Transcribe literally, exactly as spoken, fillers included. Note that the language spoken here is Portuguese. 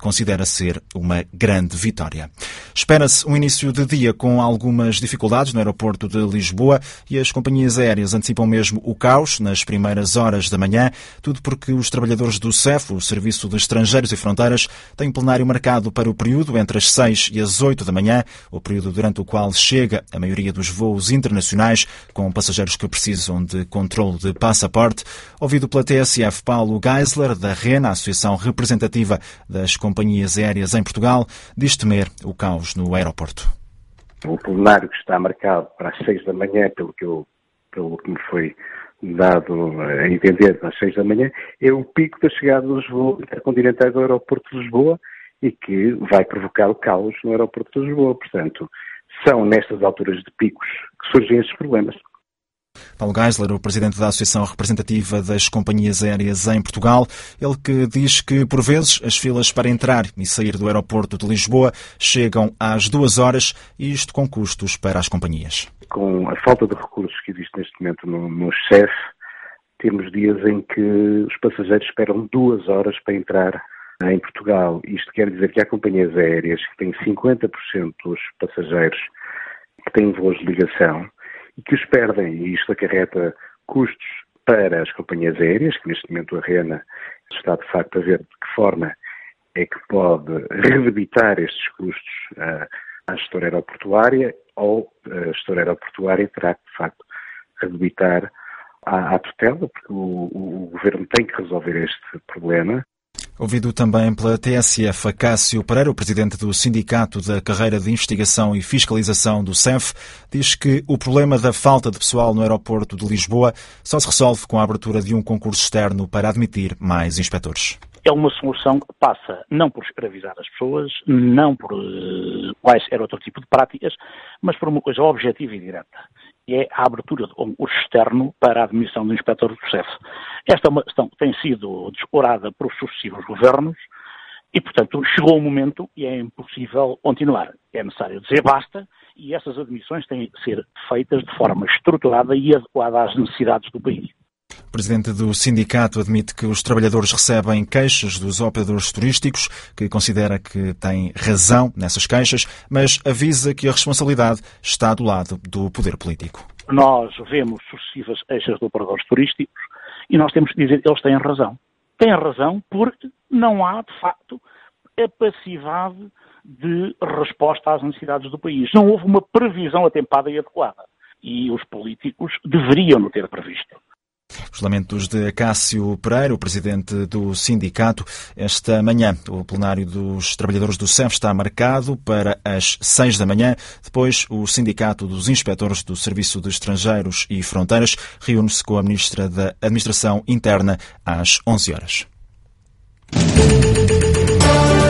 considera ser uma grande vitória. Espera-se um início de dia com algumas dificuldades no aeroporto de Lisboa e as companhias aéreas antecipam mesmo o caos nas primeiras horas da manhã, tudo porque os trabalhadores do C E F, o Serviço de Estrangeiros e Fronteiras, têm um plenário marcado para o período entre as seis e as oito da manhã, o período durante o qual chega a maioria dos voos internacionais com passageiros que precisam de controle de passaporte. Ouvido pela T S F, Paulo Geisler, da RENA, a Associação Representativa das Companhias Aéreas em Portugal, diz temer o caos no aeroporto. O plenário que está marcado para as seis da manhã, pelo que, eu, pelo que me foi dado a entender, às seis da manhã, é o pico da chegada dos voos intercontinentais ao aeroporto de Lisboa e que vai provocar o caos no aeroporto de Lisboa. Portanto, são nestas alturas de picos que surgem estes problemas. Paulo Geisler, o presidente da Associação Representativa das Companhias Aéreas em Portugal, ele que diz que, por vezes, as filas para entrar e sair do aeroporto de Lisboa chegam às duas horas, e isto com custos para as companhias. Com a falta de recursos que existe neste momento no, no C E F, temos dias em que os passageiros esperam duas horas para entrar em Portugal. Isto quer dizer que há companhias aéreas que têm cinquenta por cento dos passageiros que têm voos de ligação e que os perdem, e isto acarreta custos para as companhias aéreas, que neste momento a RENA está de facto a ver de que forma é que pode redebitar estes custos uh, à gestora aeroportuária, ou a gestora aeroportuária terá que de facto redebitar à, à tutela, porque o, o, o Governo tem que resolver este problema. Ouvido também pela T S F, Acácio Pereira, o presidente do Sindicato da Carreira de Investigação e Fiscalização do C E F, diz que o problema da falta de pessoal no aeroporto de Lisboa só se resolve com a abertura de um concurso externo para admitir mais inspectores. É uma solução que passa não por escravizar as pessoas, não por uh, quaisquer outro tipo de práticas, mas por uma coisa objetiva e direta, e é a abertura de um concurso externo para a admissão do inspetor do C E F. Esta é uma questão que tem sido descurada por sucessivos governos e, portanto, chegou o momento e é impossível continuar. É necessário dizer basta, e essas admissões têm que ser feitas de forma estruturada e adequada às necessidades do país. O presidente do sindicato admite que os trabalhadores recebem queixas dos operadores turísticos, que considera que têm razão nessas queixas, mas avisa que a responsabilidade está do lado do poder político. Nós vemos sucessivas queixas de operadores turísticos e nós temos que dizer que eles têm razão. Têm razão porque não há, de facto, capacidade de resposta às necessidades do país. Não houve uma previsão atempada e adequada. E os políticos deveriam não ter previsto. Os lamentos de Acácio Pereira, o presidente do sindicato. Esta manhã, o plenário dos trabalhadores do C E F está marcado para as seis da manhã. Depois, o sindicato dos inspectores do Serviço de Estrangeiros e Fronteiras reúne-se com a ministra da Administração Interna às onze horas.